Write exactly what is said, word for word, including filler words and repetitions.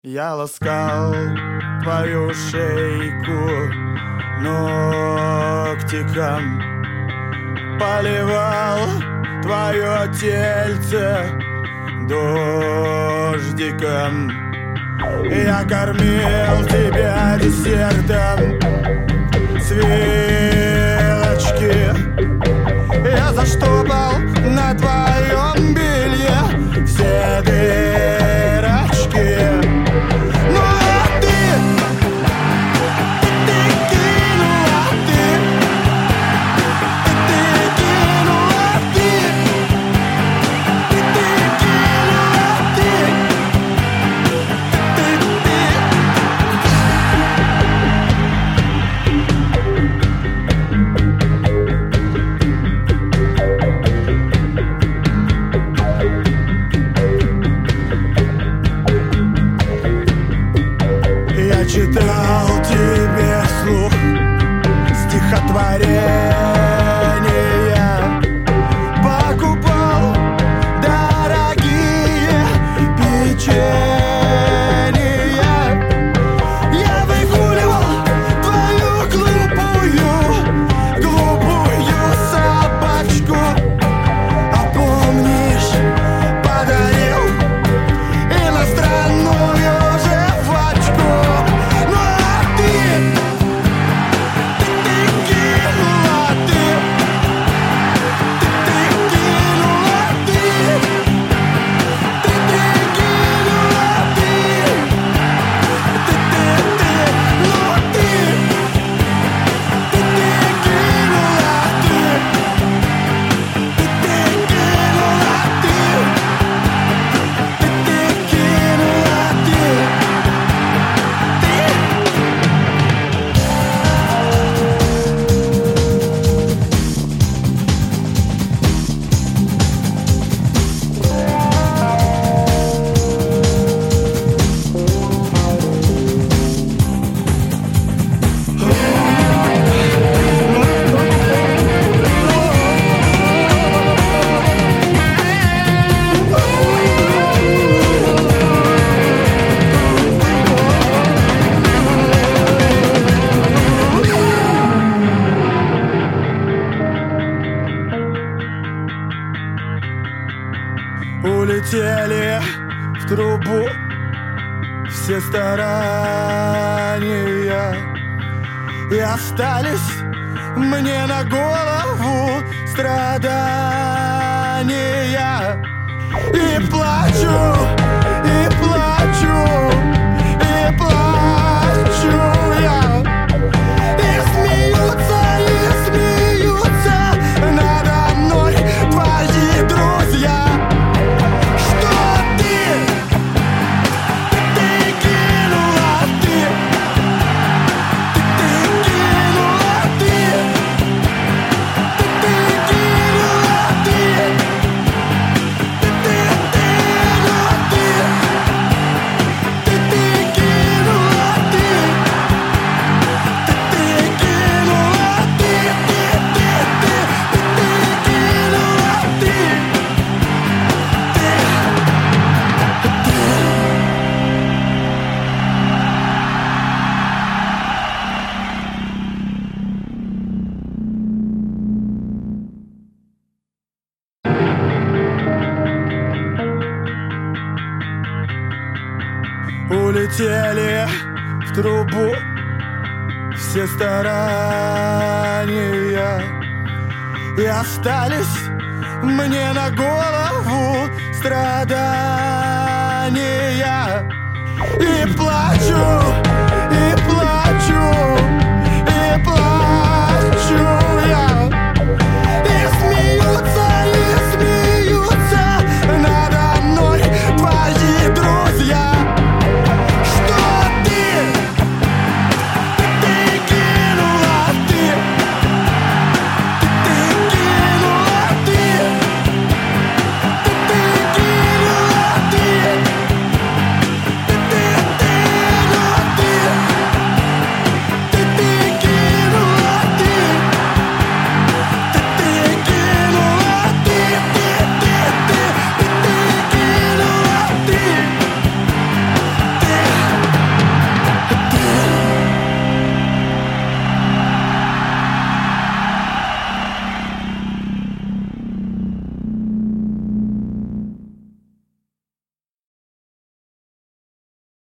Я ласкал твою шейку ногтиком, поливал твое тельце дождиком. Я кормил тебя десертом с вилочки. Я заштопал на твоем белье все дырочки. Читал тебе вслух стихотворения, покупал дорогие печенья. Я выгуливал твою глупую, глупую собачку. А помнишь, подарил иностранную жвачку. Улетели в трубу все старания, и остались мне на голову страдания. И плачу, и плачу, и плачу я. И смеются, и смеются надо мной твои друзья. Улетели в трубу все старания, и остались мне на голову страдания. И плачу.